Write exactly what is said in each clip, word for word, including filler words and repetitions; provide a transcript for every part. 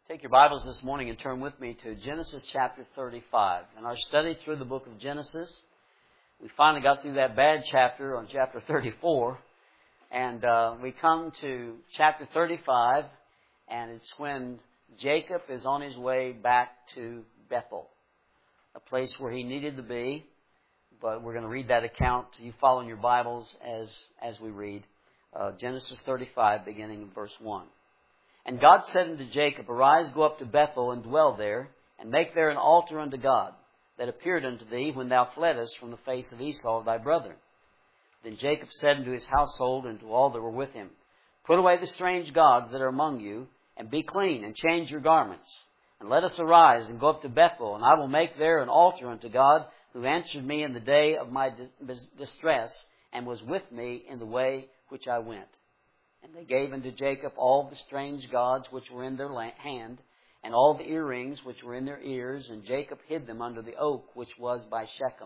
Take your Bibles this morning and turn with me to Genesis chapter thirty-five. In our study through the book of Genesis, we finally got through that bad chapter on chapter thirty-four. And uh, we come to chapter thirty-five, and it's when Jacob is on his way back to Bethel, a place where he needed to be. But we're going to read that account. You follow in your Bibles as, as we read. Uh, Genesis thirty-five, beginning in verse one. And God said unto Jacob, Arise, go up to Bethel, and dwell there, and make there an altar unto God, that appeared unto thee when thou fleddest from the face of Esau thy brother. Then Jacob said unto his household and to all that were with him, Put away the strange gods that are among you, and be clean, and change your garments. And let us arise, and go up to Bethel, and I will make there an altar unto God, who answered me in the day of my distress, and was with me in the way which I went. And they gave unto Jacob all the strange gods which were in their hand, and all the earrings which were in their ears, and Jacob hid them under the oak which was by Shechem.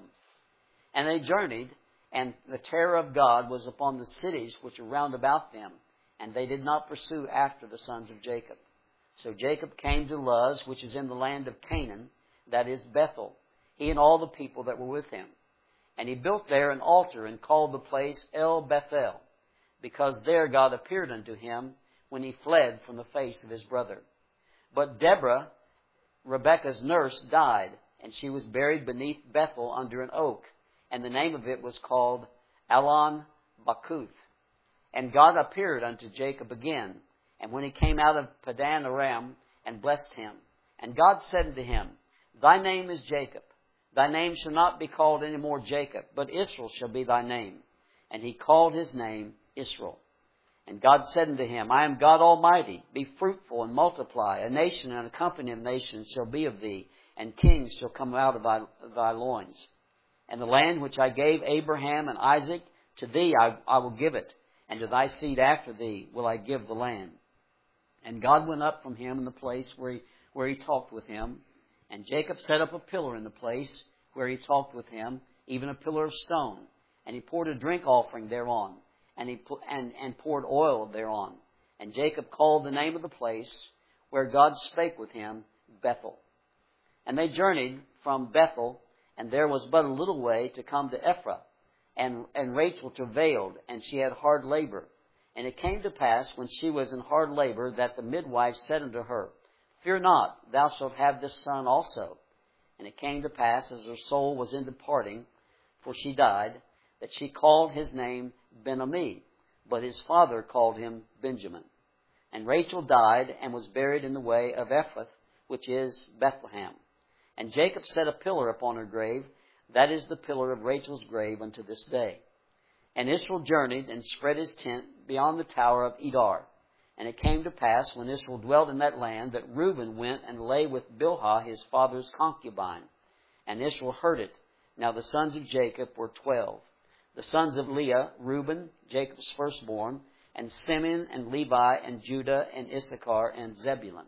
And they journeyed, and the terror of God was upon the cities which were round about them, and they did not pursue after the sons of Jacob. So Jacob came to Luz, which is in the land of Canaan, that is Bethel, he and all the people that were with him. And he built there an altar, and called the place El Bethel, because there God appeared unto him when he fled from the face of his brother. But Deborah, Rebekah's nurse, died, and she was buried beneath Bethel under an oak, and the name of it was called Allon Bacuth. And God appeared unto Jacob again, and when he came out of Padan Aram, and blessed him. And God said unto him, Thy name is Jacob. Thy name shall not be called any more Jacob, but Israel shall be thy name. And he called his name Israel. And God said unto him, I am God Almighty. Be fruitful and multiply. A nation and a company of nations shall be of thee, and kings shall come out of thy, thy loins. And the land which I gave Abraham and Isaac, to thee I, I will give it, and to thy seed after thee will I give the land. And God went up from him in the place where he, where he talked with him. And Jacob set up a pillar in the place where he talked with him, even a pillar of stone. And he poured a drink offering thereon. And he and, and poured oil thereon. And Jacob called the name of the place where God spake with him, Bethel. And they journeyed from Bethel, and there was but a little way to come to Ephrath. And, and Rachel travailed, and she had hard labor. And it came to pass, when she was in hard labor, that the midwife said unto her, Fear not, thou shalt have this son also. And it came to pass, as her soul was in departing, for she died, that she called his name Ben-Ammi, but his father called him Benjamin. And Rachel died, and was buried in the way of Ephrath, which is Bethlehem. And Jacob set a pillar upon her grave, that is the pillar of Rachel's grave unto this day. And Israel journeyed, and spread his tent beyond the tower of Edar. And it came to pass, when Israel dwelt in that land, that Reuben went and lay with Bilhah his father's concubine. And Israel heard it. Now the sons of Jacob were twelve. The sons of Leah, Reuben, Jacob's firstborn, and Simeon, and Levi, and Judah, and Issachar, and Zebulun.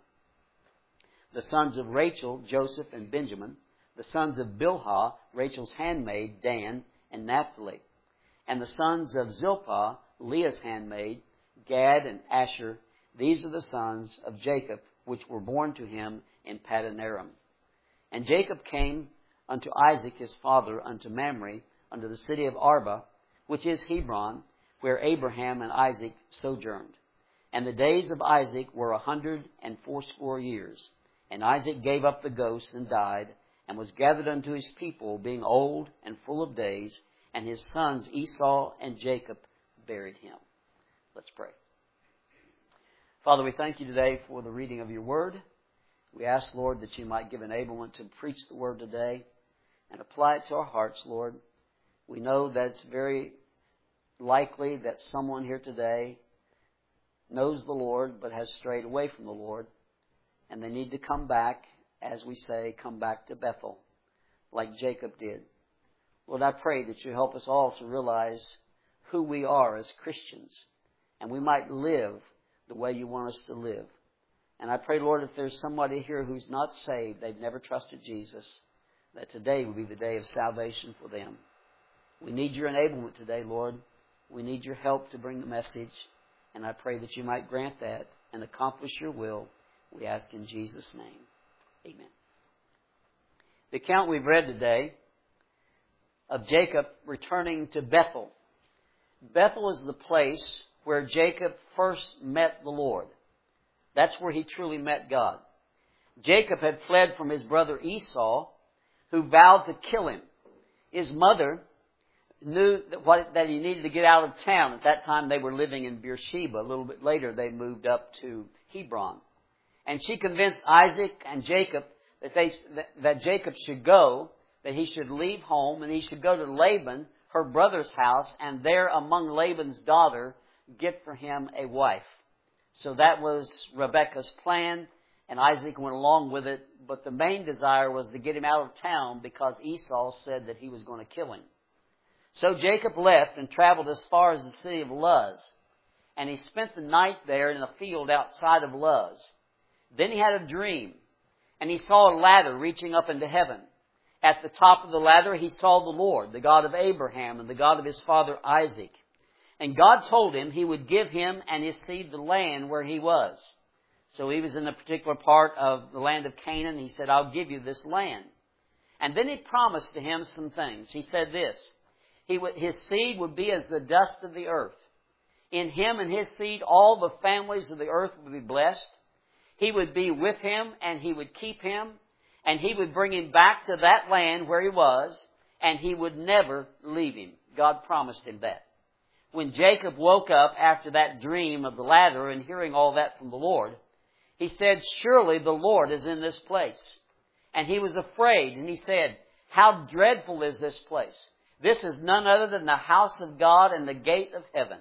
The sons of Rachel, Joseph, and Benjamin. The sons of Bilhah, Rachel's handmaid, Dan, and Naphtali. And the sons of Zilpah, Leah's handmaid, Gad, and Asher. These are the sons of Jacob, which were born to him in Paddan Aram. And Jacob came unto Isaac his father, unto Mamre, unto the city of Arba, which is Hebron, where Abraham and Isaac sojourned. And the days of Isaac were a hundred and fourscore years. And Isaac gave up the ghost and died, and was gathered unto his people, being old and full of days. And his sons Esau and Jacob buried him. Let's pray. Father, we thank you today for the reading of your word. We ask, Lord, that you might give enablement to preach the word today and apply it to our hearts, Lord. We know that it's very likely that someone here today knows the Lord but has strayed away from the Lord. And they need to come back, as we say, come back to Bethel, like Jacob did. Lord, I pray that you help us all to realize who we are as Christians, and we might live the way you want us to live. And I pray, Lord, if there's somebody here who's not saved, they've never trusted Jesus, that today will be the day of salvation for them. We need your enablement today, Lord. We need your help to bring the message. And I pray that you might grant that and accomplish your will We ask in Jesus' name. Amen. The account we've read today of Jacob returning to Bethel. Bethel is the place where Jacob first met the Lord. That's where he truly met God. Jacob had fled from his brother Esau, who vowed to kill him. His mother knew that, what, that he needed to get out of town. At that time, they were living in Beersheba. A little bit later, they moved up to Hebron. And she convinced Isaac and Jacob that, they, that, that Jacob should go, that he should leave home, and he should go to Laban, her brother's house, and there among Laban's daughter, get for him a wife. So that was Rebekah's plan, and Isaac went along with it. But the main desire was to get him out of town because Esau said that he was going to kill him. So Jacob left and traveled as far as the city of Luz. And he spent the night there in a field outside of Luz. Then he had a dream, and he saw a ladder reaching up into heaven. At the top of the ladder he saw the Lord, the God of Abraham and the God of his father Isaac. And God told him he would give him and his seed the land where he was. So he was in a particular part of the land of Canaan. He said, I'll give you this land. And then he promised to him some things. He said this, he would, his seed would be as the dust of the earth. In him and his seed all the families of the earth would be blessed. He would be with him and he would keep him. And he would bring him back to that land where he was. And he would never leave him. God promised him that. When Jacob woke up after that dream of the ladder and hearing all that from the Lord, he said, surely the Lord is in this place. And he was afraid, and he said, how dreadful is this place? This is none other than the house of God and the gate of heaven.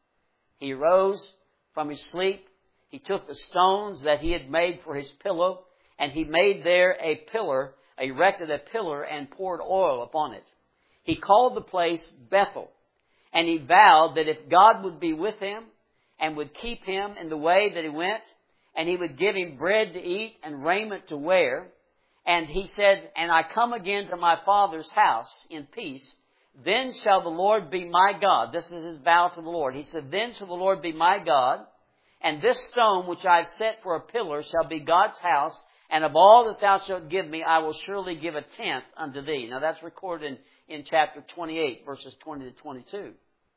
He rose from his sleep. He took the stones that he had made for his pillow, and he made there a pillar, erected a pillar, and poured oil upon it. He called the place Bethel, and he vowed that if God would be with him and would keep him in the way that he went, and he would give him bread to eat and raiment to wear. And he said, and I come again to my father's house in peace, then shall the Lord be my God. This is his vow to the Lord. He said, then shall the Lord be my God, and this stone which I have set for a pillar shall be God's house, and of all that thou shalt give me, I will surely give a tenth unto thee. Now that's recorded in, in chapter twenty-eight, verses twenty to twenty-two.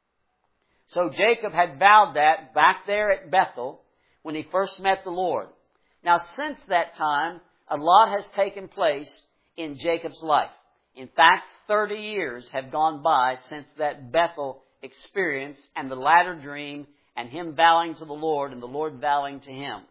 So Jacob had vowed that back there at Bethel, when he first met the Lord. Now, since that time, a lot has taken place in Jacob's life. In fact, thirty years have gone by since that Bethel experience and the latter dream and him vowing to the Lord and the Lord vowing to him.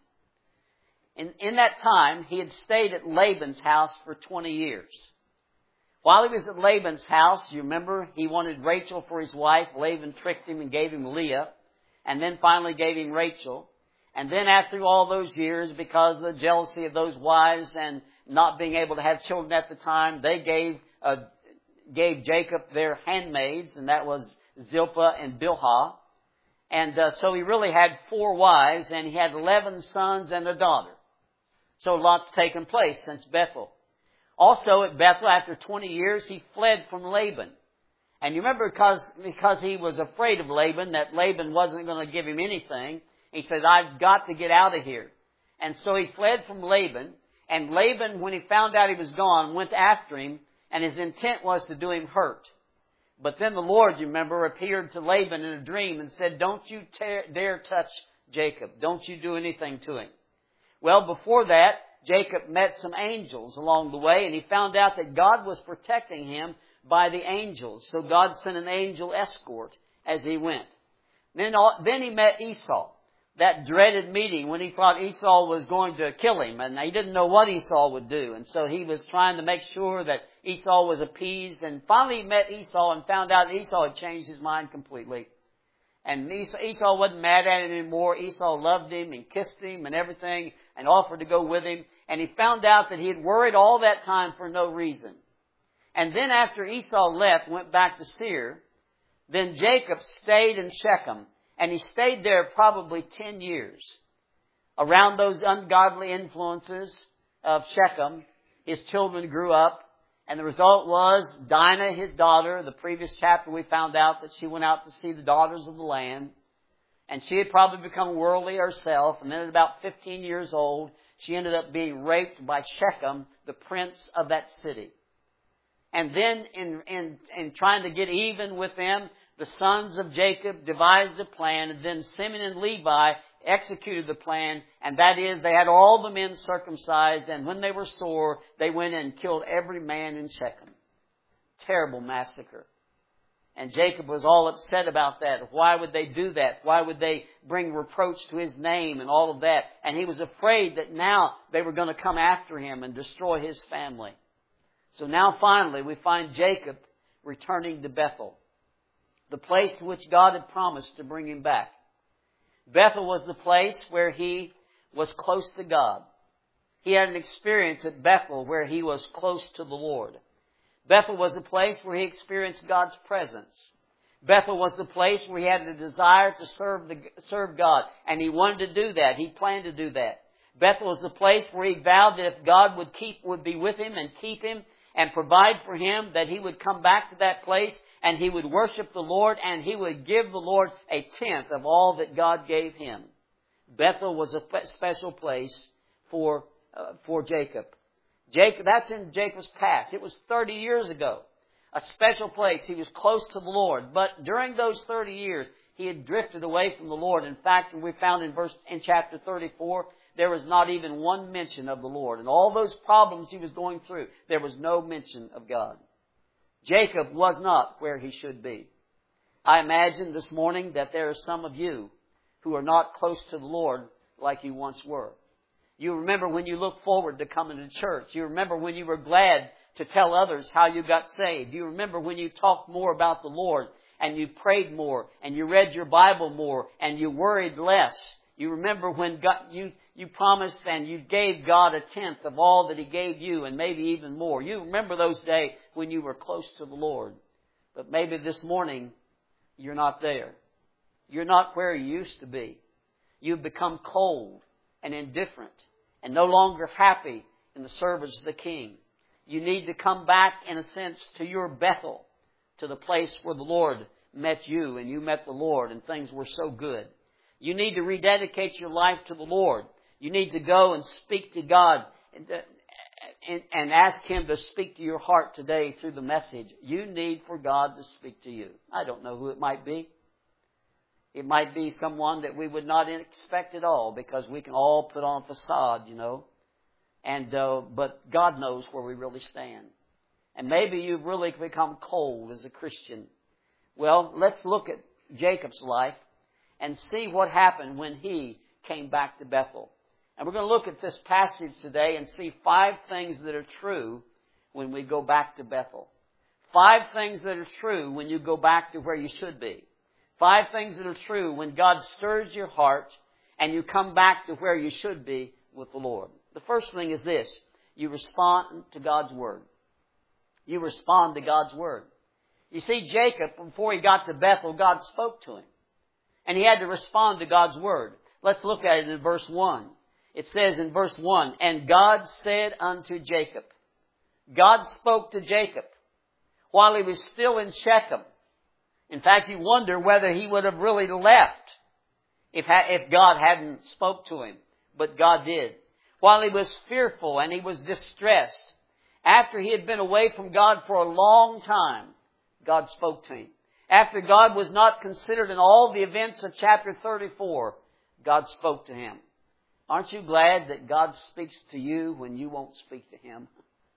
In, in that time, he had stayed at Laban's house for twenty years. While he was at Laban's house, you remember, he wanted Rachel for his wife. Laban tricked him and gave him Leah, and then finally gave him Rachel. And then after all those years, because of the jealousy of those wives and not being able to have children at the time, they gave uh, gave Jacob their handmaids, and that was Zilpah and Bilhah. And uh, so he really had four wives, and he had eleven sons and a daughter. So lots taken place since Bethel. Also at Bethel, after twenty years, he fled from Laban. And you remember, because, because he was afraid of Laban, that Laban wasn't going to give him anything, he said, I've got to get out of here. And so he fled from Laban. And Laban, when he found out he was gone, went after him. And his intent was to do him hurt. But then the Lord, you remember, appeared to Laban in a dream and said, don't you tear, dare touch Jacob. Don't you do anything to him. Well, before that, Jacob met some angels along the way. And he found out that God was protecting him by the angels. So God sent an angel escort as he went. Then, then he met Esau. That dreaded meeting when he thought Esau was going to kill him, and he didn't know what Esau would do. And so he was trying to make sure that Esau was appeased. And finally he met Esau and found out Esau had changed his mind completely. And Esau, Esau wasn't mad at him anymore. Esau loved him and kissed him and everything and offered to go with him. And he found out that he had worried all that time for no reason. And then after Esau left, went back to Seir, then Jacob stayed in Shechem. And he stayed there probably ten years. Around those ungodly influences of Shechem, his children grew up. And the result was Dinah, his daughter, the previous chapter we found out that she went out to see the daughters of the land. And she had probably become worldly herself. And then at about fifteen years old, she ended up being raped by Shechem, the prince of that city. And then in, in, in trying to get even with them, the sons of Jacob devised a plan, and then Simeon and Levi executed the plan, and that is they had all the men circumcised, and when they were sore, they went and killed every man in Shechem. Terrible massacre. And Jacob was all upset about that. Why would they do that? Why would they bring reproach to his name and all of that? And he was afraid that now they were going to come after him and destroy his family. So now finally we find Jacob returning to Bethel, the place to which God had promised to bring him back. Bethel was the place where he was close to God. He had an experience at Bethel where he was close to the Lord. Bethel was a place where he experienced God's presence. Bethel was the place where he had the desire to serve the, serve God. And he wanted to do that. He planned to do that. Bethel was the place where he vowed that if God would keep, would be with him and keep him and provide for him, that he would come back to that place and he would worship the Lord and he would give the Lord a tenth of all that God gave him. Bethel was a special place for, uh, for Jacob. Jacob, that's in Jacob's past. It was thirty years ago. A special place. He was close to the Lord. But during those thirty years, he had drifted away from the Lord. In fact, we found in verse, in chapter thirty-four, there was not even one mention of the Lord. And all those problems he was going through, there was no mention of God. Jacob was not where he should be. I imagine this morning that there are some of you who are not close to the Lord like you once were. You remember when you looked forward to coming to church. You remember when you were glad to tell others how you got saved. You remember when you talked more about the Lord and you prayed more and you read your Bible more and you worried less. You remember when God, you, you promised and you gave God a tenth of all that He gave you and maybe even more. You remember those days when you were close to the Lord. But maybe this morning you're not there. You're not where you used to be. You've become cold and indifferent and no longer happy in the service of the King. You need to come back, in a sense, to your Bethel, to the place where the Lord met you and you met the Lord and things were so good. You need to rededicate your life to the Lord. You need to go and speak to God and, and, and ask Him to speak to your heart today through the message. You need for God to speak to you. I don't know who it might be. It might be someone that we would not expect at all, because we can all put on a facade, you know. And uh, but God knows where we really stand. And maybe you've really become cold as a Christian. Well, let's look at Jacob's life and see what happened when he came back to Bethel. And we're going to look at this passage today and see five things that are true when we go back to Bethel. Five things that are true when you go back to where you should be. Five things that are true when God stirs your heart and you come back to where you should be with the Lord. The first thing is this: you respond to God's Word. You respond to God's Word. You see, Jacob, before he got to Bethel, God spoke to him. And he had to respond to God's Word. Let's look at it in verse one. It says in verse one, "And God said unto Jacob." God spoke to Jacob while he was still in Shechem. In fact, you wonder whether he would have really left if, if God hadn't spoke to him. But God did. While he was fearful and he was distressed, after he had been away from God for a long time, God spoke to him. After God was not considered in all the events of chapter thirty-four, God spoke to him. Aren't you glad that God speaks to you when you won't speak to Him?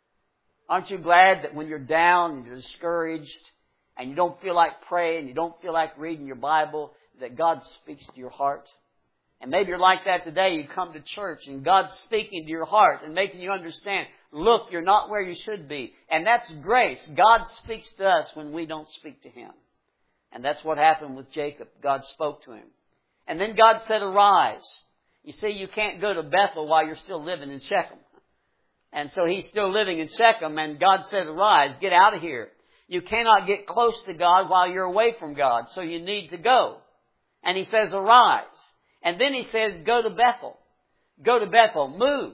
Aren't you glad that when you're down and you're discouraged and you don't feel like praying, you don't feel like reading your Bible, that God speaks to your heart? And maybe you're like that today. You come to church and God's speaking to your heart and making you understand, look, you're not where you should be. And that's grace. God speaks to us when we don't speak to Him. And that's what happened with Jacob. God spoke to him. And then God said, "Arise." You see, you can't go to Bethel while you're still living in Shechem. And so he's still living in Shechem, and God said, "Arise, get out of here." You cannot get close to God while you're away from God, so you need to go. And He says, "Arise." And then He says, "Go to Bethel." Go to Bethel. Move.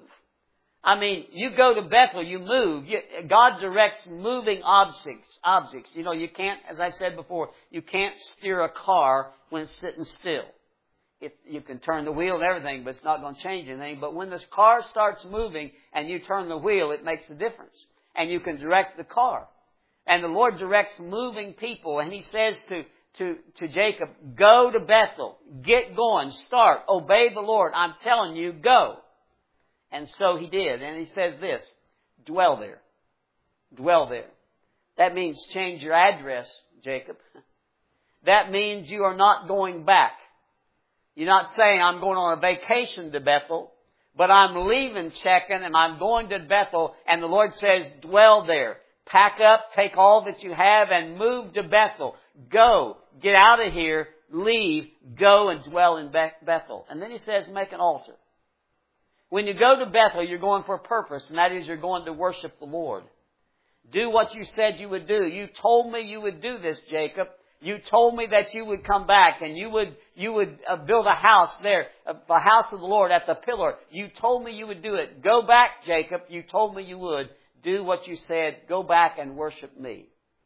I mean, you go to Bethel, you move. You, God directs moving objects. Objects. You know, you can't, as I've said before, you can't steer a car when it's sitting still. it, you can turn the wheel and everything, but it's not going to change anything. But when this car starts moving and you turn the wheel, it makes a difference. And you can direct the car. And the Lord directs moving people. And He says to, to, to Jacob, go to Bethel. Get going. Start. Obey the Lord. I'm telling you, go. And so he did. And He says this, dwell there. Dwell there. That means change your address, Jacob. That means you are not going back. You're not saying, I'm going on a vacation to Bethel, but I'm leaving Shechem and I'm going to Bethel, and the Lord says, dwell there. Pack up, take all that you have, and move to Bethel. Go. Get out of here. Leave. Go and dwell in Bethel. And then He says, make an altar. When you go to Bethel, you're going for a purpose, and that is you're going to worship the Lord. Do what you said you would do. You told me you would do this, Jacob. You told me that you would come back and you would you would uh, build a house there, a, a house of the Lord at the pillar. You told me you would do it. Go back, Jacob. You told me you would. Do what you said. Go back and worship me.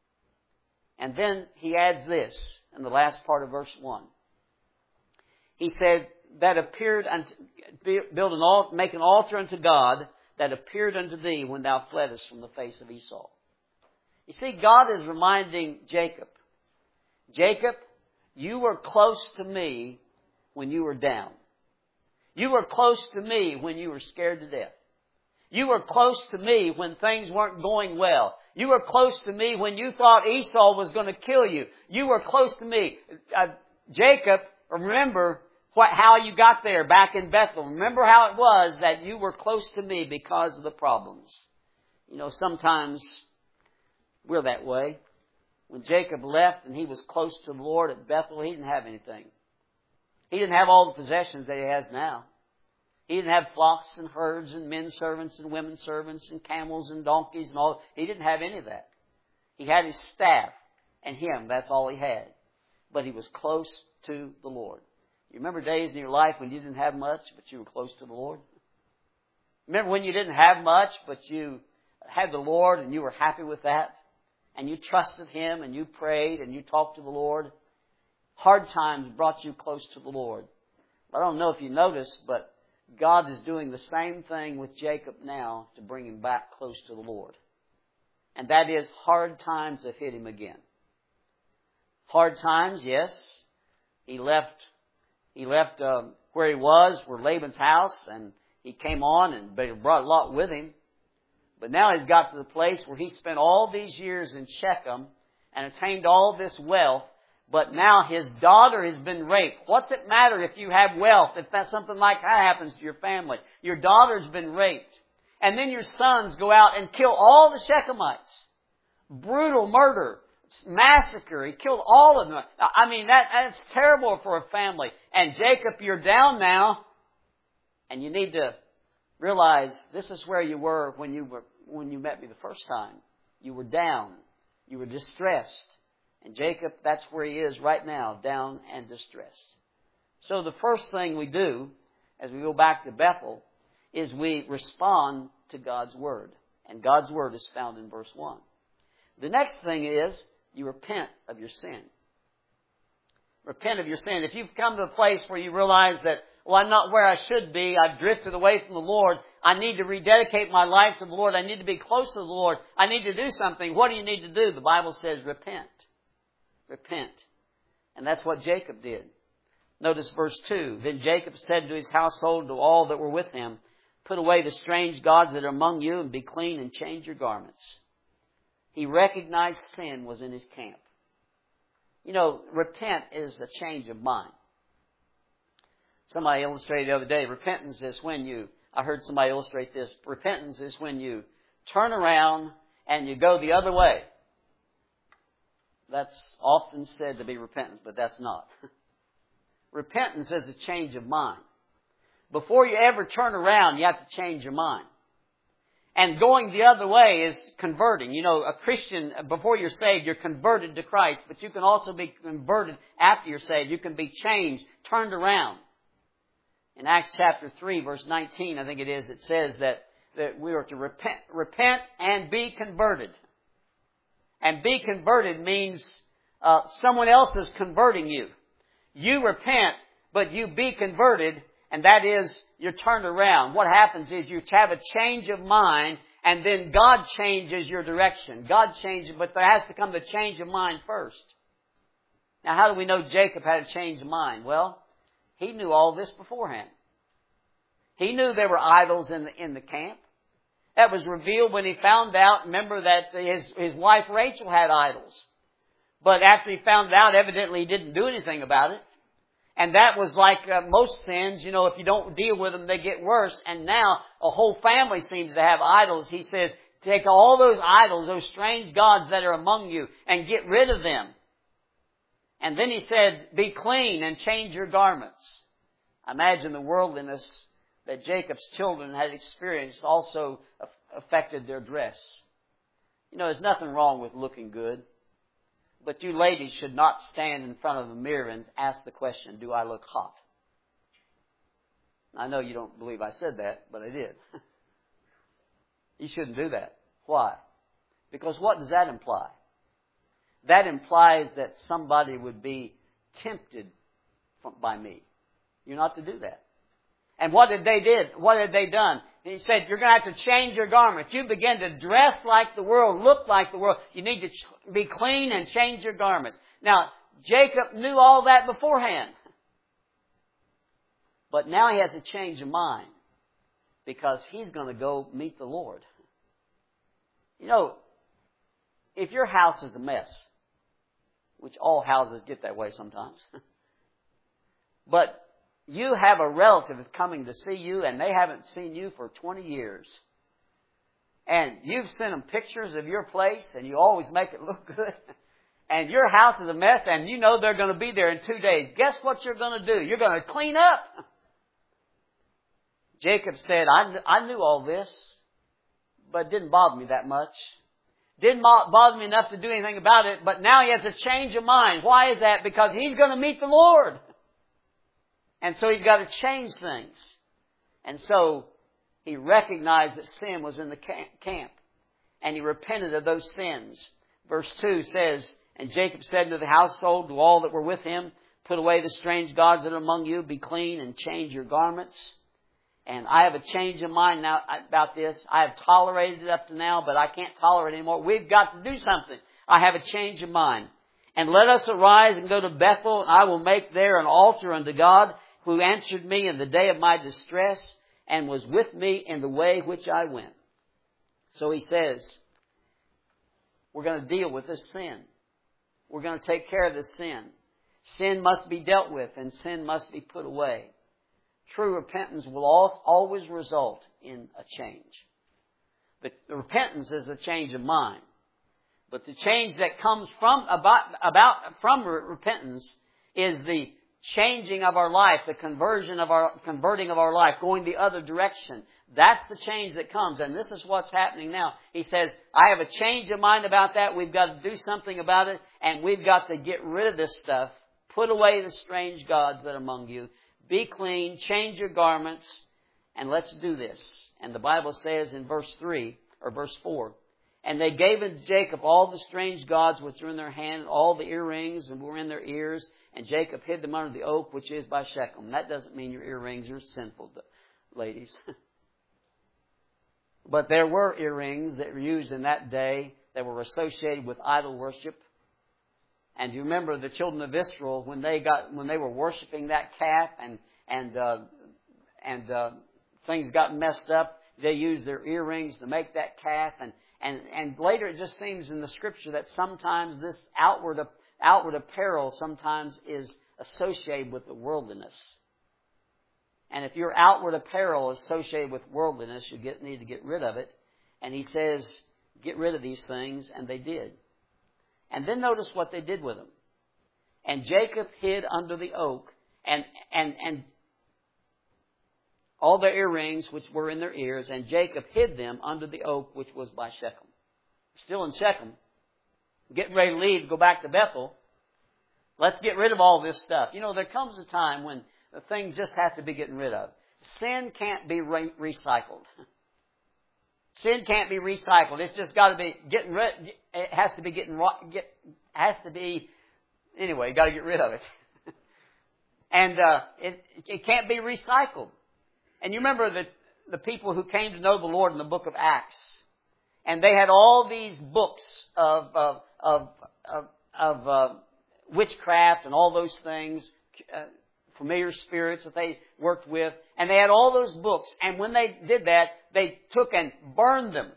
And then he adds this in the last part of verse one. He said, that appeared unto, build an altar, make an altar unto God that appeared unto thee when thou fleddest from the face of Esau. You see, God is reminding Jacob, Jacob, you were close to me when you were down. You were close to me when you were scared to death. You were close to me when things weren't going well. You were close to me when you thought Esau was going to kill you. You were close to me. Uh, Jacob, remember what, how you got there back in Bethel. Remember how it was that you were close to me because of the problems. You know, sometimes we're that way. When Jacob left and he was close to the Lord at Bethel, he didn't have anything. He didn't have all the possessions that he has now. He didn't have flocks and herds and men servants and women servants and camels and donkeys and all. He didn't have any of that. He had his staff and him. That's all he had. But he was close to the Lord. You remember days in your life when you didn't have much, but you were close to the Lord? Remember when you didn't have much, but you had the Lord and you were happy with that? And you trusted Him and you prayed and you talked to the Lord? Hard times brought you close to the Lord. I don't know if you noticed, but God is doing the same thing with Jacob now to bring him back close to the Lord. And that is, hard times have hit him again. Hard times, yes. He left, he left uh, where he was, where Laban's house, and he came on and but he brought a lot with him. But now he's got to the place where he spent all these years in Shechem and attained all this wealth, but now his daughter has been raped. What's it matter if you have wealth, if that something like that happens to your family? Your daughter's been raped. And then your sons go out and kill all the Shechemites. Brutal murder, massacre. He killed all of them. I mean, that, that's terrible for a family. And Jacob, you're down now, and you need to realize this is where you were when you were when you met me the first time. You were down. You were distressed. And Jacob, that's where he is right now, down and distressed. So the first thing we do, as we go back to Bethel, is we respond to God's Word. And God's Word is found in verse one. The next thing is you repent of your sin. Repent of your sin. If you've come to a place where you realize that, well, I'm not where I should be. I've drifted away from the Lord. I need to rededicate my life to the Lord. I need to be close to the Lord. I need to do something. What do you need to do? The Bible says repent. Repent. And that's what Jacob did. Notice verse two. Then Jacob said to his household, to all that were with him, put away the strange gods that are among you and be clean and change your garments. He recognized sin was in his camp. You know, repent is a change of mind. Somebody illustrated the other day, repentance is when you, I heard somebody illustrate this, repentance is when you turn around and you go the other way. That's often said to be repentance, but that's not. Repentance is a change of mind. Before you ever turn around, you have to change your mind. And going the other way is converting. You know, a Christian, before you're saved, you're converted to Christ, but you can also be converted after you're saved. You can be changed, turned around. In Acts chapter three, verse nineteen, I think it is, it says that, that we are to repent, repent and be converted. And be converted means uh, someone else is converting you. You repent, but you be converted, and that is, you're turned around. What happens is you have a change of mind, and then God changes your direction. God changes, but there has to come the change of mind first. Now, how do we know Jacob had a change of mind? Well, he knew all this beforehand. He knew there were idols in the, in the camp. That was revealed when he found out, remember that his, his wife Rachel had idols. But after he found it out, evidently he didn't do anything about it. And that was like uh, most sins, you know, if you don't deal with them, they get worse. And now a whole family seems to have idols. He says, take all those idols, those strange gods that are among you, and get rid of them. And then he said, be clean and change your garments. Imagine the worldliness that Jacob's children had experienced also affected their dress. You know, there's nothing wrong with looking good. But you ladies should not stand in front of a mirror and ask the question, do I look hot? I know you don't believe I said that, but I did. You shouldn't do that. Why? Because what does that imply? That implies that somebody would be tempted from, by me. You're not to do that. And what did they did? What had they done? He said, you're going to have to change your garments. You begin to dress like the world, look like the world. You need to ch- be clean and change your garments. Now, Jacob knew all that beforehand. But now he has a change of mind because he's going to go meet the Lord. You know, if your house is a mess, which all houses get that way sometimes, but you have a relative coming to see you and they haven't seen you for twenty years. And you've sent them pictures of your place and you always make it look good. And your house is a mess and you know they're going to be there in two days. Guess what you're going to do? You're going to clean up. Jacob said, I, I knew all this, but it didn't bother me that much. Didn't bother me enough to do anything about it, but now he has a change of mind. Why is that? Because he's going to meet the Lord. And so he's got to change things. And so he recognized that sin was in the camp. And he repented of those sins. Verse two says, and Jacob said to the household, to all that were with him, put away the strange gods that are among you, be clean and change your garments. And I have a change of mind now about this. I have tolerated it up to now, but I can't tolerate it anymore. We've got to do something. I have a change of mind. And let us arise and go to Bethel, and I will make there an altar unto God, who answered me in the day of my distress and was with me in the way which I went. So he says, we're going to deal with this sin. We're going to take care of this sin. Sin must be dealt with and sin must be put away. True repentance will always result in a change. The, the repentance is a change of mind. But the change that comes from about, about from repentance is the changing of our life, the conversion of our, converting of our life, going the other direction. That's the change that comes. And this is what's happening now. He says, I have a change of mind about that. We've got to do something about it. And we've got to get rid of this stuff. Put away the strange gods that are among you. Be clean. Change your garments. And let's do this. And the Bible says in verse three, or verse four, and they gave unto Jacob all the strange gods which were in their hand, all the earrings and were in their ears. And Jacob hid them under the oak, which is by Shechem. That doesn't mean your earrings are sinful, ladies. But there were earrings that were used in that day that were associated with idol worship. And you remember the children of Israel when they got when they were worshiping that calf and and uh, and uh, things got messed up. They used their earrings to make that calf, and and and later it just seems in the Scripture that sometimes this outward outward apparel sometimes is associated with the worldliness. And if your outward apparel is associated with worldliness, you get, need to get rid of it. And he says, get rid of these things, and they did. And then notice what they did with them. And Jacob hid under the oak, and and and all their earrings which were in their ears, and Jacob hid them under the oak which was by Shechem. Still in Shechem. Getting ready to leave, go back to Bethel. Let's get rid of all this stuff. You know, there comes a time when the things just have to be getting rid of. Sin can't be re- recycled. Sin can't be recycled. It's just got to be getting rid. It has to be getting get has to be anyway. You got to get rid of it. And uh, it, it can't be recycled. And you remember the, the people who came to know the Lord in the book of Acts. And they had all these books of, of, of, of, of uh, witchcraft and all those things, uh, familiar spirits that they worked with. And they had all those books. And when they did that, they took and burned them.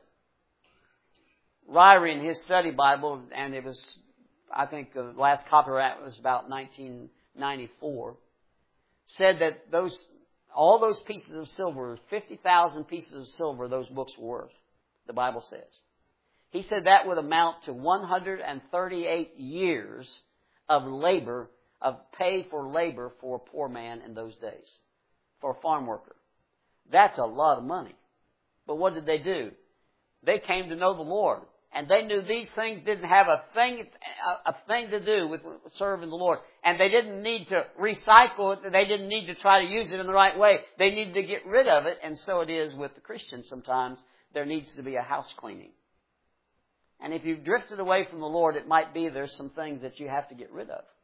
Ryrie in his study Bible, and it was, I think the last copyright was about nineteen ninety-four, said that those all those pieces of silver, fifty thousand pieces of silver, those books were worth, the Bible says. He said that would amount to one hundred thirty-eight years of labor, of pay for labor for a poor man in those days, for a farm worker. That's a lot of money. But what did they do? They came to know the Lord. And they knew these things didn't have a thing, a, a thing to do with serving the Lord. And they didn't need to recycle it. They didn't need to try to use it in the right way. They needed to get rid of it. And so it is with the Christians sometimes. There needs to be a house cleaning. And if you've drifted away from the Lord, it might be there's some things that you have to get rid of.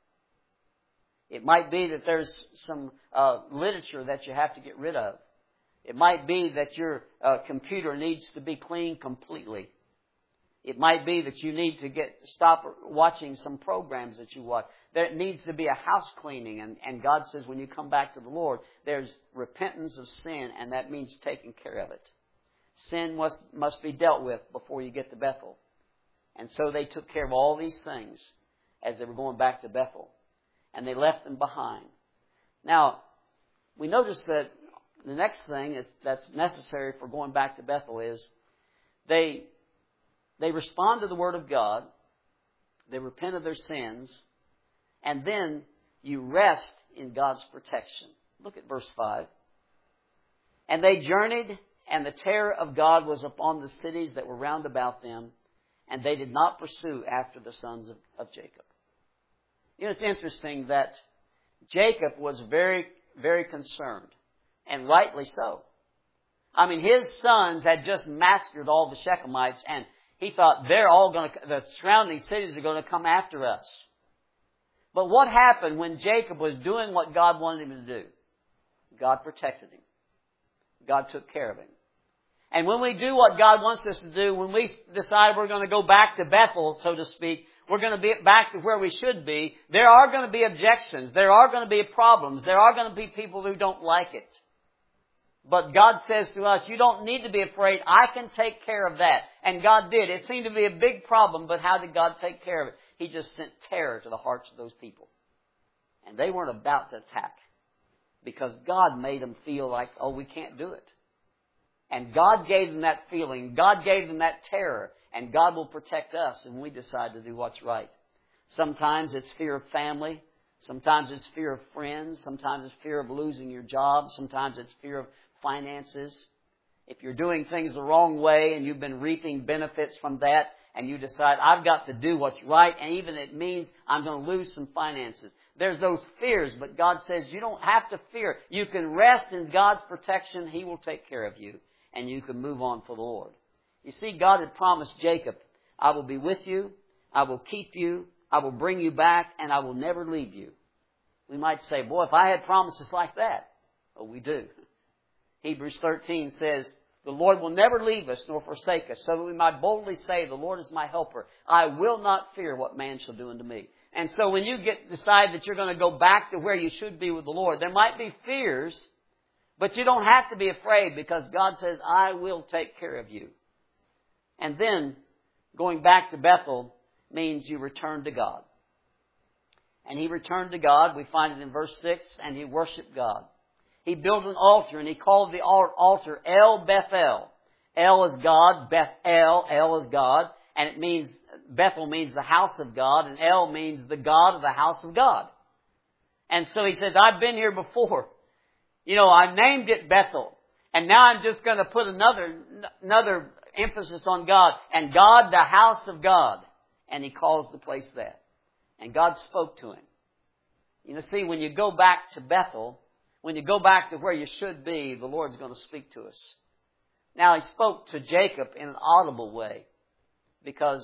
It might be that there's some uh, literature that you have to get rid of. It might be that your uh, computer needs to be cleaned completely. It might be that you need to get stop watching some programs that you watch. There needs to be a house cleaning. And, and God says when you come back to the Lord, there's repentance of sin, and that means taking care of it. Sin must, must be dealt with before you get to Bethel. And so they took care of all these things as they were going back to Bethel. And they left them behind. Now, we notice that the next thing is, that's necessary for going back to Bethel is they... They respond to the Word of God. They repent of their sins. And then you rest in God's protection. Look at verse five. And they journeyed, and the terror of God was upon the cities that were round about them, and they did not pursue after the sons of, of Jacob. You know, it's interesting that Jacob was very, very concerned, and rightly so. I mean, his sons had just massacred all the Shechemites, and he thought they're all going to, the surrounding cities are going to come after us. But what happened when Jacob was doing what God wanted him to do? God protected him. God took care of him. And when we do what God wants us to do, when we decide we're going to go back to Bethel, so to speak, we're going to be back to where we should be, there are going to be objections. There are going to be problems. There are going to be people who don't like it. But God says to us, you don't need to be afraid. I can take care of that. And God did. It seemed to be a big problem, but how did God take care of it? He just sent terror to the hearts of those people. And they weren't about to attack. Because God made them feel like, oh, we can't do it. And God gave them that feeling. God gave them that terror. And God will protect us when we decide to do what's right. Sometimes it's fear of family. Sometimes it's fear of friends. Sometimes it's fear of losing your job. Sometimes it's fear of finances. If you're doing things the wrong way and you've been reaping benefits from that and you decide, I've got to do what's right, and even it means I'm going to lose some finances. There's those fears, but God says you don't have to fear. You can rest in God's protection. He will take care of you, and you can move on for the Lord. You see, God had promised Jacob, I will be with you, I will keep you, I will bring you back, and I will never leave you. We might say, boy, if I had promises like that. Oh, we do. Hebrews thirteen says, the Lord will never leave us nor forsake us, so that we might boldly say, the Lord is my helper. I will not fear what man shall do unto me. And so when you get decide that you're going to go back to where you should be with the Lord, there might be fears, but you don't have to be afraid because God says, I will take care of you. And then going back to Bethel means you return to God. And he returned to God. We find it in verse six, and he worshiped God. He built an altar, and he called the altar El Bethel. El is God, Bethel, El is God, and it means, Bethel means the house of God, and El means the God of the house of God. And so he says, I've been here before. You know, I named it Bethel, and now I'm just going to put another, another emphasis on God, and God, the house of God. And he calls the place that. And God spoke to him. You know, see, when you go back to Bethel, when you go back to where you should be, the Lord's going to speak to us. Now, he spoke to Jacob in an audible way. Because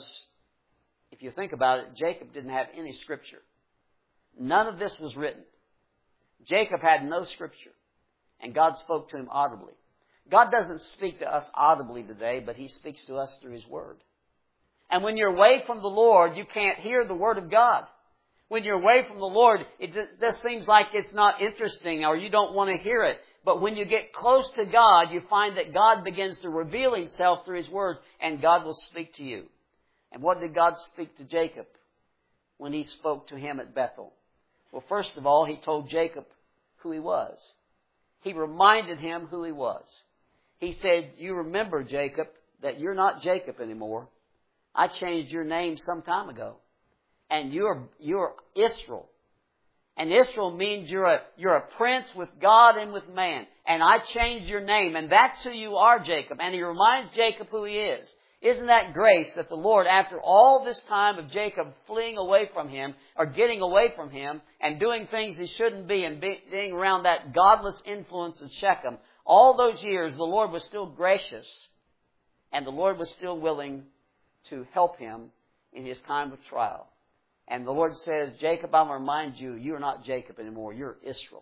if you think about it, Jacob didn't have any scripture. None of this was written. Jacob had no Scripture, and God spoke to him audibly. God doesn't speak to us audibly today, but He speaks to us through His Word. And when you're away from the Lord, you can't hear the Word of God. When you're away from the Lord, it just, just seems like it's not interesting or you don't want to hear it. But when you get close to God, you find that God begins to reveal Himself through His Word, and God will speak to you. And what did God speak to Jacob when He spoke to him at Bethel? Well, first of all, He told Jacob who he was. He reminded him who he was. He said, you remember, Jacob, that you're not Jacob anymore. I changed your name some time ago. And you're, you're Israel. And Israel means you're a, you're a prince with God and with man. And I changed your name. And that's who you are, Jacob. And He reminds Jacob who he is. Isn't that grace that the Lord, after all this time of Jacob fleeing away from Him, or getting away from Him, and doing things he shouldn't be, and be, being around that godless influence of Shechem, all those years the Lord was still gracious, and the Lord was still willing to help him in his time of trial. And the Lord says, Jacob, I'm going to remind you, you're not Jacob anymore, you're Israel.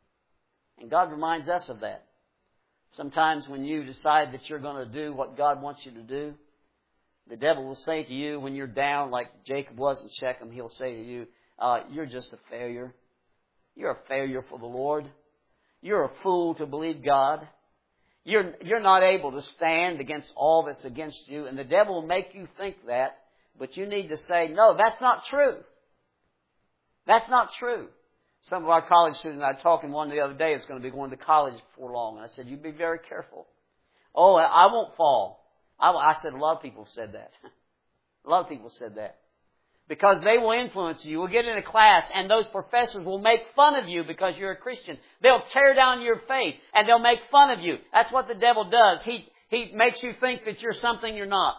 And God reminds us of that. Sometimes when you decide that you're going to do what God wants you to do, the devil will say to you when you're down, like Jacob was in Shechem, he'll say to you, uh, you're just a failure. You're a failure for the Lord. You're a fool to believe God. You're, you're not able to stand against all that's against you. And the devil will make you think that, but you need to say, no, that's not true. That's not true. Some of our college students, I was talking one the other day, is going to be going to college before long. And I said, you be very careful. Oh, I won't fall. I, I said, a lot of people said that. A lot of people said that. Because they will influence you. You'll get in a class and those professors will make fun of you because you're a Christian. They'll tear down your faith and they'll make fun of you. That's what the devil does. He, he makes you think that you're something you're not.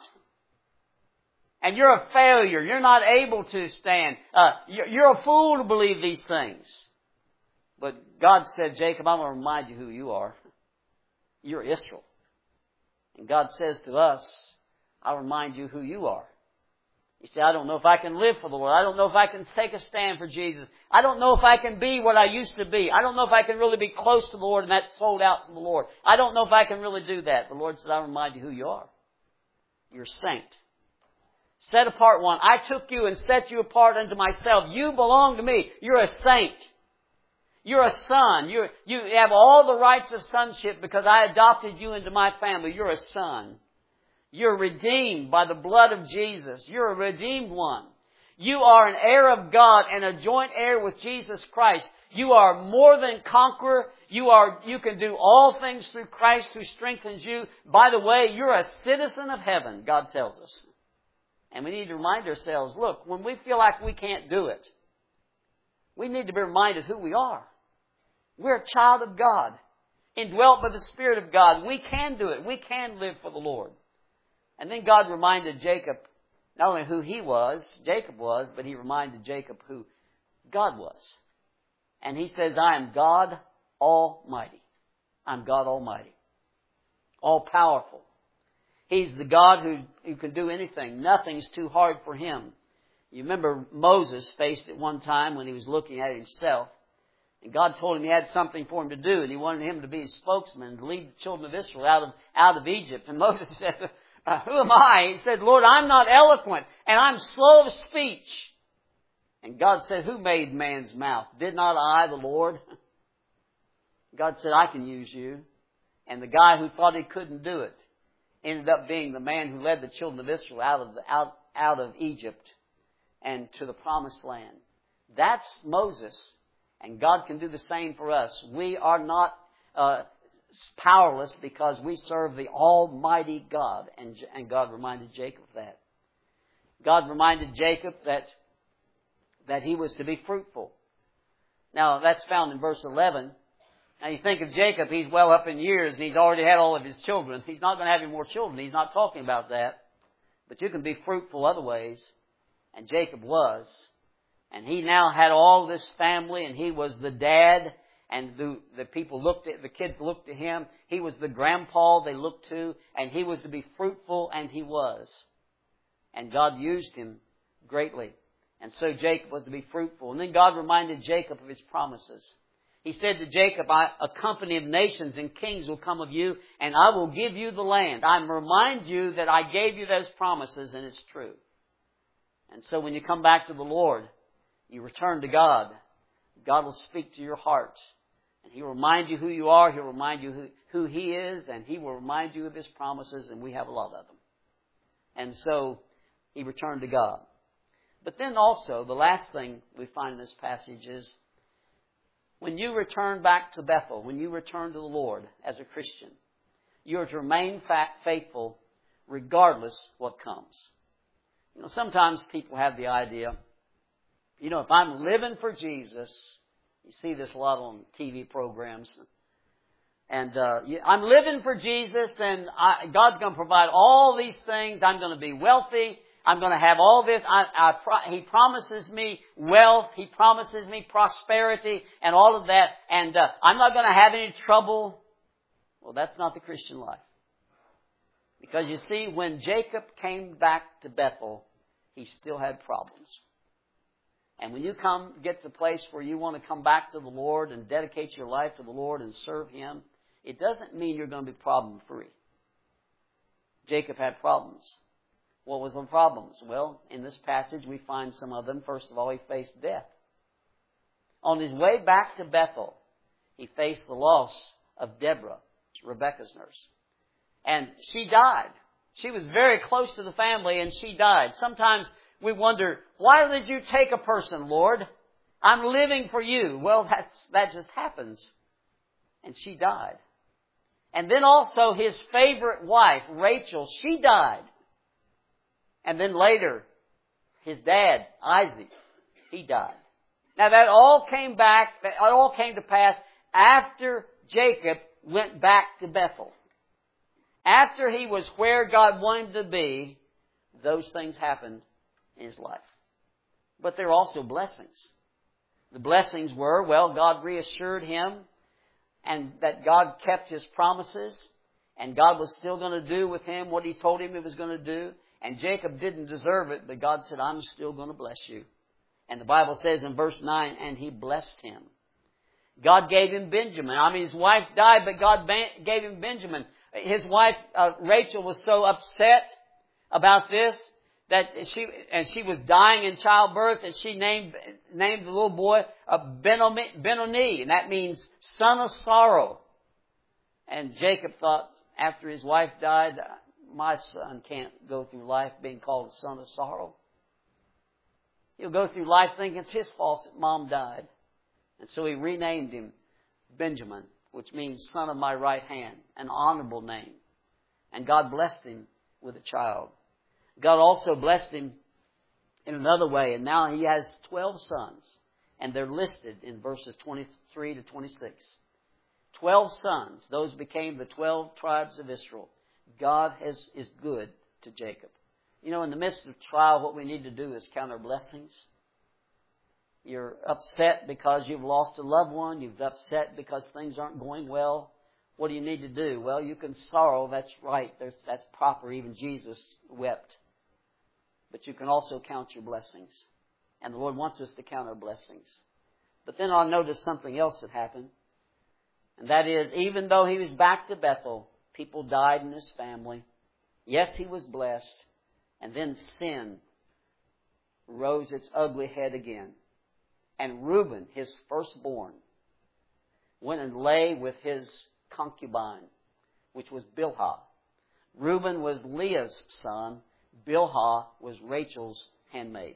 And you're a failure. You're not able to stand. Uh, you're a fool to believe these things. But God said, Jacob, I'm going to remind you who you are. You're Israel. And God says to us, I'll remind you who you are. You say, I don't know if I can live for the Lord. I don't know if I can take a stand for Jesus. I don't know if I can be what I used to be. I don't know if I can really be close to the Lord and that sold out to the Lord. I don't know if I can really do that. The Lord said, I'll remind you who you are. You're a saint. Set apart one. I took you and set you apart unto myself. You belong to me. You're a saint. You're a son. You're, you have all the rights of sonship because I adopted you into my family. You're a son. You're redeemed by the blood of Jesus. You're a redeemed one. You are an heir of God and a joint heir with Jesus Christ. You are more than conqueror. You are, you can do all things through Christ who strengthens you. By the way, you're a citizen of heaven, God tells us. And we need to remind ourselves, look, when we feel like we can't do it, we need to be reminded who we are. We're a child of God, indwelt by the Spirit of God. We can do it. We can live for the Lord. And then God reminded Jacob not only who he was, Jacob was, but He reminded Jacob who God was. And He says, I am God Almighty. I'm God Almighty. All powerful. He's the God who, who can do anything. Nothing's too hard for Him. You remember Moses faced it one time when he was looking at himself. And God told him He had something for him to do. And He wanted him to be His spokesman, to lead the children of Israel out of, out of Egypt. And Moses said, uh, who am I? He said, Lord, I'm not eloquent and I'm slow of speech. And God said, who made man's mouth? Did not I, the Lord? God said, I can use you. And the guy who thought he couldn't do it ended up being the man who led the children of Israel out of, the, out, out of Egypt and to the promised land. That's Moses. And God can do the same for us. We are not uh, powerless because we serve the Almighty God. And, and God reminded Jacob of that. God reminded Jacob that, that he was to be fruitful. Now, that's found in verse eleven. Now, you think of Jacob, he's well up in years and he's already had all of his children. He's not going to have any more children. He's not talking about that. But you can be fruitful other ways. And Jacob was. And he now had all this family and he was the dad. And the, the people looked at, the kids looked to him. He was the grandpa they looked to. And he was to be fruitful, and he was. And God used him greatly. And so Jacob was to be fruitful. And then God reminded Jacob of His promises. He said to Jacob, I, a company of nations and kings will come of you, and I will give you the land. I remind you that I gave you those promises, and it's true. And so when you come back to the Lord, you return to God. God will speak to your heart. And He'll remind you who you are. He'll remind you who, who He is. And He will remind you of His promises. And we have a lot of them. And so he returned to God. But then also, the last thing we find in this passage is, when you return back to Bethel, when you return to the Lord as a Christian, you are to remain faithful regardless what comes. You know, sometimes people have the idea, you know, if I'm living for Jesus, you see this a lot on T V programs, and uh, I'm living for Jesus, and I, God's going to provide all these things. I'm going to be wealthy. I'm going to have all this. I, I, he promises me wealth. He promises me prosperity and all of that. And uh, I'm not going to have any trouble. Well, that's not the Christian life. Because you see, when Jacob came back to Bethel, he still had problems. And when you come get to the place where you want to come back to the Lord and dedicate your life to the Lord and serve Him, it doesn't mean you're going to be problem-free. Jacob had problems. What was the problems? Well, in this passage we find some of them. First of all, he faced death. On his way back to Bethel, he faced the loss of Deborah, Rebekah's nurse. And she died. She was very close to the family, and she died. Sometimes we wonder, why did you take a person, Lord? I'm living for you. Well, that's, that just happens. And she died. And then also his favorite wife, Rachel, she died. And then later, his dad, Isaac, he died. Now that all came back, that all came to pass after Jacob went back to Bethel. After he was where God wanted him to be, those things happened in his life. But there are also blessings. The blessings were, well, God reassured him and that God kept His promises, and God was still going to do with him what He told him He was going to do. And Jacob didn't deserve it, but God said, I'm still going to bless you. And the Bible says in verse nine, and He blessed him. God gave him Benjamin. I mean, his wife died, but God gave him Benjamin. His wife, uh, Rachel, was so upset about this that she, and she was dying in childbirth, and she named, named the little boy uh, Benoni, and that means son of sorrow. And Jacob thought, after his wife died, my son can't go through life being called a son of sorrow. He'll go through life thinking it's his fault that mom died. And so he renamed him Benjamin, which means son of my right hand, an honorable name. And God blessed him with a child. God also blessed him in another way, and now he has twelve sons, and they're listed in verses twenty-three to twenty-six. Twelve sons, those became the twelve tribes of Israel. God has, is good to Jacob. You know, in the midst of trial, what we need to do is count our blessings. You're upset because you've lost a loved one. You've upset because things aren't going well. What do you need to do? Well, you can sorrow. That's right. That's, that's proper. Even Jesus wept. But you can also count your blessings. And the Lord wants us to count our blessings. But then I'll notice something else that happened. And that is, even though he was back to Bethel, people died in his family. Yes, he was blessed. And then sin rose its ugly head again. And Reuben, his firstborn, went and lay with his concubine, which was Bilhah. Reuben was Leah's son. Bilhah was Rachel's handmaid.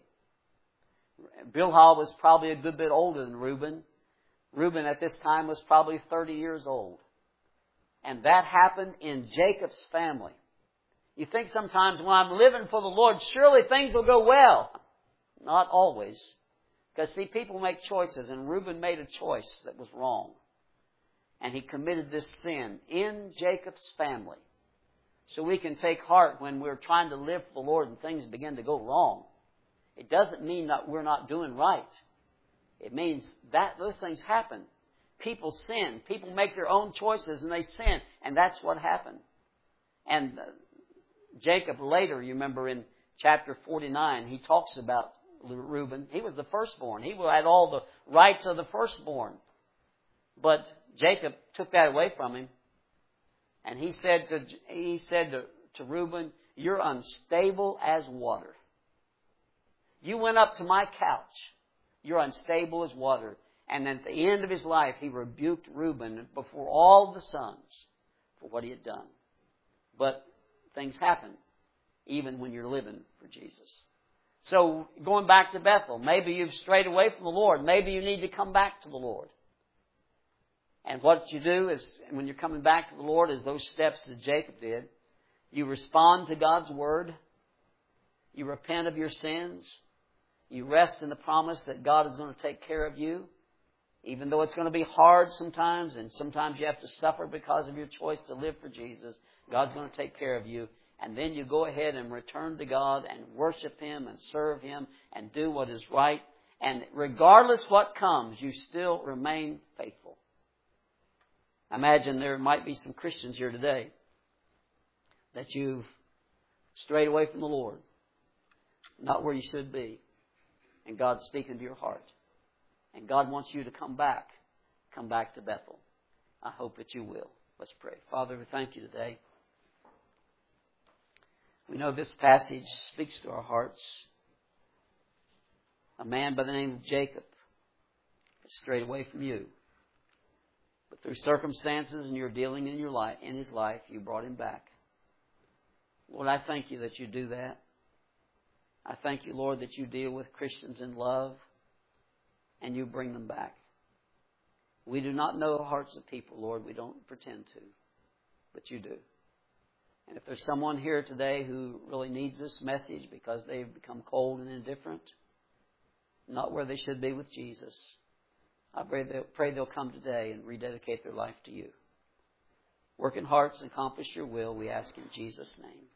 Bilhah was probably a good bit older than Reuben. Reuben at this time was probably thirty years old. And that happened in Jacob's family. You think sometimes when I'm living for the Lord, surely things will go well. Not always. Because see, people make choices, and Reuben made a choice that was wrong. And he committed this sin in Jacob's family. So we can take heart when we're trying to live for the Lord and things begin to go wrong. It doesn't mean that we're not doing right. It means that those things happen. People sin. People make their own choices and they sin. And that's what happened. And uh, Jacob later, you remember in chapter forty-nine, he talks about Reuben. He was the firstborn. He had all the rights of the firstborn. But Jacob took that away from him. And he said to, he said to, to Reuben, you're unstable as water. You went up to my couch. You're unstable as water. And at the end of his life, he rebuked Reuben before all the sons for what he had done. But things happen, even when you're living for Jesus. So, going back to Bethel, maybe you've strayed away from the Lord. Maybe you need to come back to the Lord. And what you do is, when you're coming back to the Lord, is those steps that Jacob did. You respond to God's Word. You repent of your sins. You rest in the promise that God is going to take care of you. Even though it's going to be hard sometimes, and sometimes you have to suffer because of your choice to live for Jesus, God's going to take care of you. And then you go ahead and return to God and worship Him and serve Him and do what is right. And regardless what comes, you still remain faithful. I imagine there might be some Christians here today that you've strayed away from the Lord, not where you should be. And God's speaking to your heart. And God wants you to come back. Come back to Bethel. I hope that you will. Let's pray. Father, we thank you today. We know this passage speaks to our hearts. A man by the name of Jacob has strayed away from you. But through circumstances and your dealing in your life, in his life, you brought him back. Lord, I thank you that you do that. I thank you, Lord, that you deal with Christians in love and you bring them back. We do not know the hearts of people, Lord. We don't pretend to. But you do. And if there's someone here today who really needs this message because they've become cold and indifferent, not where they should be with Jesus, I pray they'll, pray they'll come today and rededicate their life to you. Work in hearts and accomplish your will, we ask in Jesus' name.